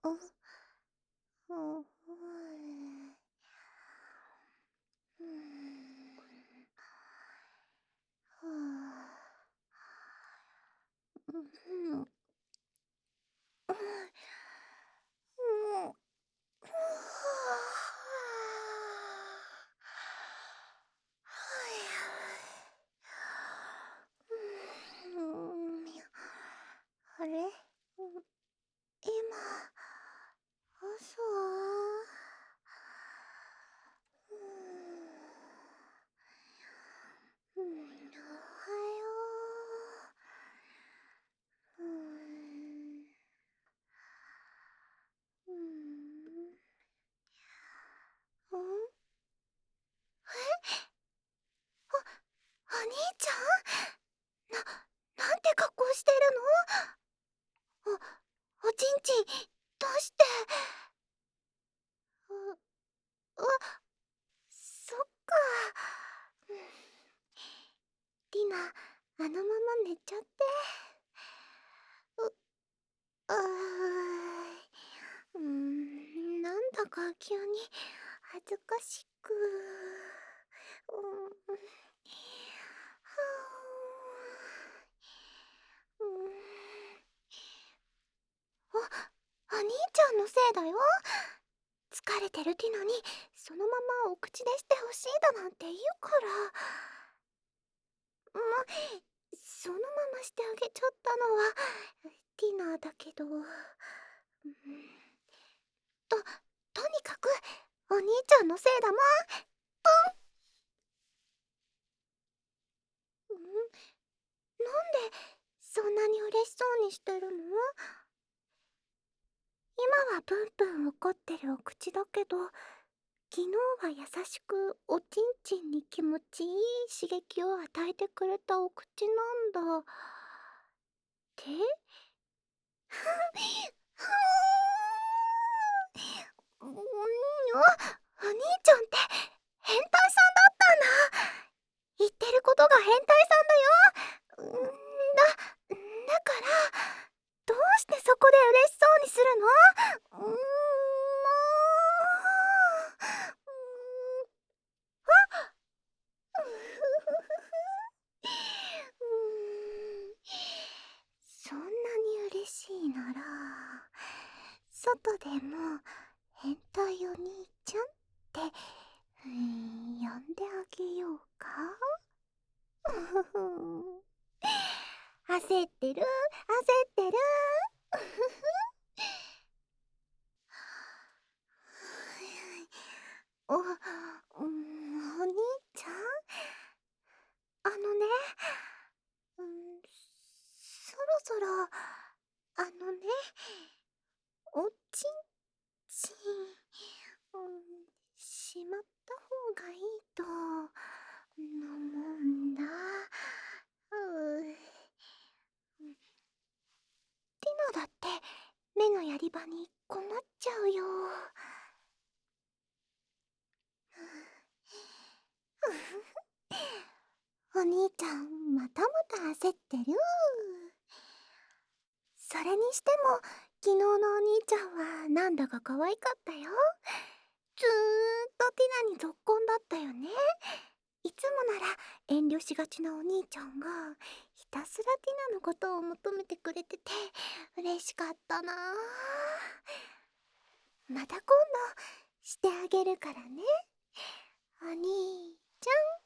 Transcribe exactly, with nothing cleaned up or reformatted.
うん。あれ、今、朝。うん、おはよう。うん。うん。うん？お兄ちゃん？な、なんて格好してるの？お、おちんちん、どうして？う、うわ、そっか。うん。リナ、あのまま寝ちゃって。う、あー、うーん、なんだか急に恥ずかしく。うん、はあ、うん。あ、お兄ちゃんのせいだよ。疲れてるティノにそのままお口でしてほしいだなんて言うから。ま、そのまましてあげちゃったのはティナだけど、うん、ととにかくお兄ちゃんのせいだもん。うん、なんでそんなに嬉しそうにしてるの？今はプンプン怒ってるお口だけど、昨日は優しくおちんちんに気持ちいい刺激を与えてくれたお口なんだ。ってうーん、お、お兄ちゃんって変態さんだったんだ。言ってることが変態さんだよ。んーだ、だから、どうしてそこで嬉しそうにするの？うーん、もう。うふふふ。うーん、そんなに嬉しいなら、外でも変態お兄ちゃんって、うーん、呼んであげようか？うふふん。焦ってる、焦ってる。うふふ。お、うん、お兄ちゃん？あのね、うん、そろそろ、あのね、おちんちん、うん、しまった方がいいと思うんだ。うう。ティノだって目のやり場に困っちゃうよ。お兄ちゃんまたまた焦ってる。それにしても昨日のお兄ちゃんはなんだか可愛かったよ。ずーっとティナにぞっこんだったよね。いつもなら遠慮しがちなお兄ちゃんがひたすらティナのことを求めてくれてて嬉しかったな。また今度してあげるからね、お兄ちゃん。